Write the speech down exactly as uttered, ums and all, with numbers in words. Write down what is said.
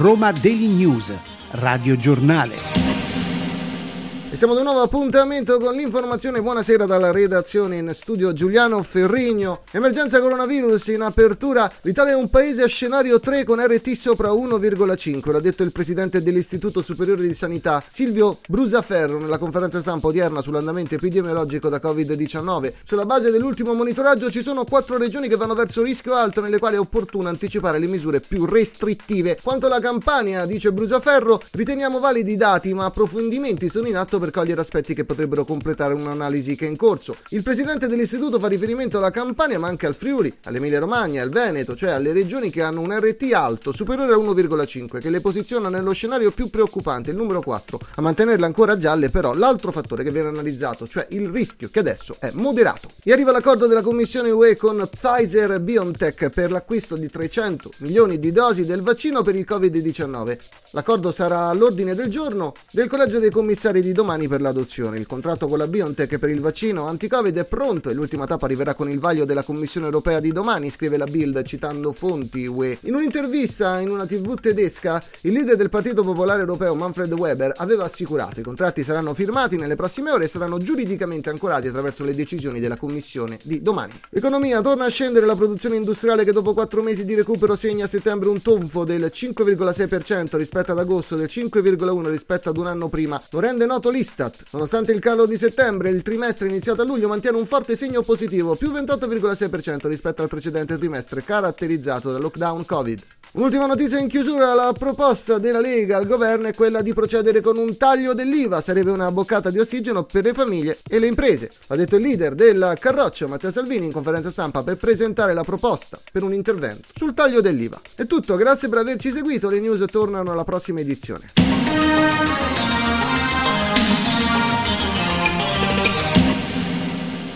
Roma Daily News, Radio Giornale. E siamo ad un nuovo appuntamento con l'informazione. Buonasera dalla redazione, in studio Giuliano Ferrigno. Emergenza coronavirus in apertura. L'Italia è un paese a scenario tre con R T sopra uno virgola cinque. L'ha detto il presidente dell'Istituto Superiore di Sanità, Silvio Brusaferro, nella conferenza stampa odierna sull'andamento epidemiologico da covid diciannove. Sulla base dell'ultimo monitoraggio ci sono quattro regioni che vanno verso rischio alto, nelle quali è opportuno anticipare le misure più restrittive. Quanto alla Campania, dice Brusaferro, riteniamo validi i dati, ma approfondimenti sono in atto per cogliere aspetti che potrebbero completare un'analisi che è in corso. Il presidente dell'istituto fa riferimento alla Campania, ma anche al Friuli, all'Emilia Romagna, al Veneto, cioè alle regioni che hanno un R T alto, superiore a uno virgola cinque, che le posiziona nello scenario più preoccupante, il numero quattro. A mantenerle ancora gialle, però, l'altro fattore che viene analizzato, cioè il rischio, che adesso è moderato. E arriva l'accordo della Commissione U E con Pfizer-BioNTech per l'acquisto di trecento milioni di dosi del vaccino per il covid diciannove. L'accordo sarà all'ordine del giorno del Collegio dei Commissari di domani per l'adozione. Il contratto con la BioNTech per il vaccino anti-Covid è pronto e l'ultima tappa arriverà con il vaglio della Commissione Europea di domani, scrive la Bild citando fonti U E. In un'intervista in una tivù tedesca, il leader del Partito Popolare Europeo Manfred Weber aveva assicurato: i contratti saranno firmati nelle prossime ore e saranno giuridicamente ancorati attraverso le decisioni della Commissione di domani. L'economia: torna a scendere la produzione industriale, che dopo quattro mesi di recupero segna a settembre un tonfo del cinque virgola sei per cento rispetto ad agosto, del cinque virgola uno per cento rispetto ad un anno prima. Lo rende noto l'Istat. Nonostante il calo di settembre, il trimestre iniziato a luglio mantiene un forte segno positivo, più ventotto virgola sei per cento rispetto al precedente trimestre caratterizzato dal lockdown Covid. Un'ultima notizia in chiusura: la proposta della Lega al governo è quella di procedere con un taglio dell'I V A, sarebbe una boccata di ossigeno per le famiglie e le imprese. Ha detto il leader del Carroccio, Matteo Salvini, in conferenza stampa per presentare la proposta per un intervento sul taglio dell'I V A. È tutto, grazie per averci seguito, le news tornano alla prossima edizione.